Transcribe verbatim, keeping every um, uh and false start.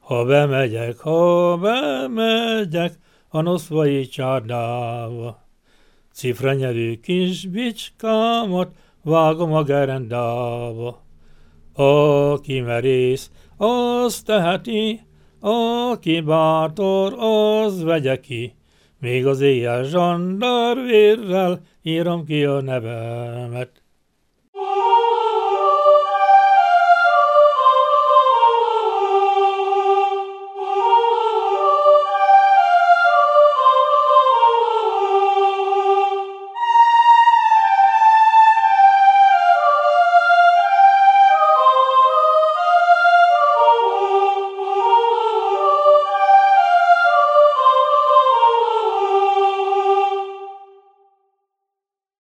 Ha bemegyek, ha bemegyek a noszvai csárdába, cifranyelű kis bicskámat vágom a gerendába. Aki merész, az teheti, aki bátor, az vegye ki, még az éjjel zsandárvérrel írom ki a nevemet.